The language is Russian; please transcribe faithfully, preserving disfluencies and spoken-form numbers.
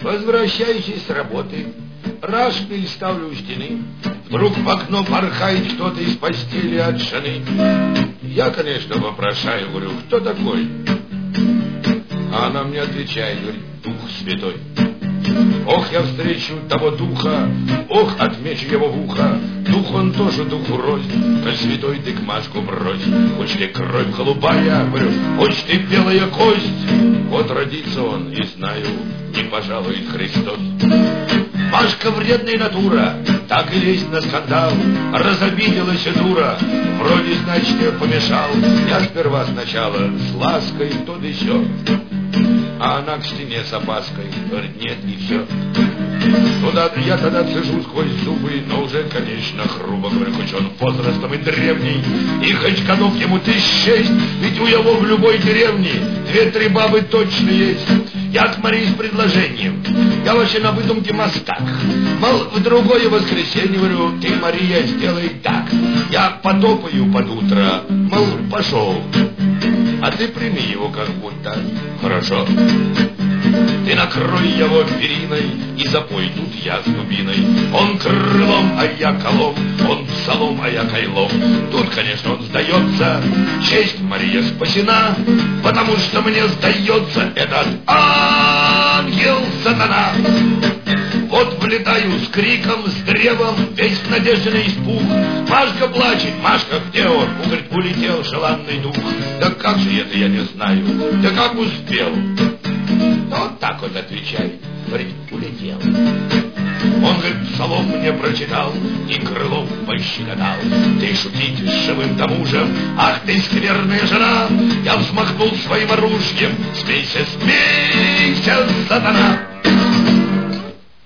Возвращающий с работы, рашпиль ставлю у стены. Вдруг в окно порхает кто-то из постели от жены. Я, конечно, вопрошаю, говорю, кто такой? А она мне отвечает, говорит, Дух Святой. Ох, я встречу того духа, ох, отмечу его в ухо. Дух он тоже духу рознь, коль святой ты к Машку брось. Хоть ты кровь голубая, говорю, хоть ты белая кость. Вот родится он, и знаю, не пожалует Христос. Машка вредная натура, так и лезть на скандал. Разобиделась и дура, вроде, значит, я помешал. Я сперва сначала с лаской, то да сё. А она к стене с опаской, говорит, нет, не все. Туда я тогда цежу сквозь зубы, но уже, конечно, грубо говорю, хоть он возрастом и древний, и хоть годов ему тысяч шесть, ведь у его в любой деревне две-три бабы точно есть. Я к Марии с предложением, я вообще на выдумке мастак. Мол, в другое воскресенье, говорю, ты, Мария, сделай так. Я потопаю под утро, мол, пошел. А ты прими его как будто. Хорошо. Ты накрой его периной и запой тут я с дубиной. Он крылом, а я колом, он псалом, а я кайлом. Тут, конечно, он сдается. Честь Мария спасена, потому что мне сдается этот ангел сатана. Вот влетаю с криком, с древом, весь в надежде на испуг. Машка плачет, Машка, где он? Он говорит, улетел желанный дух. Да как же это, я не знаю. Да как успел? Да вот так вот отвечает. Говорит, улетел. Он, говорит, псалом мне прочитал и крылом пощекотал. Ты шутить с живым-то мужем, ах ты скверная жена. Я взмахнул своим оружием, смейся, смейся, сатана.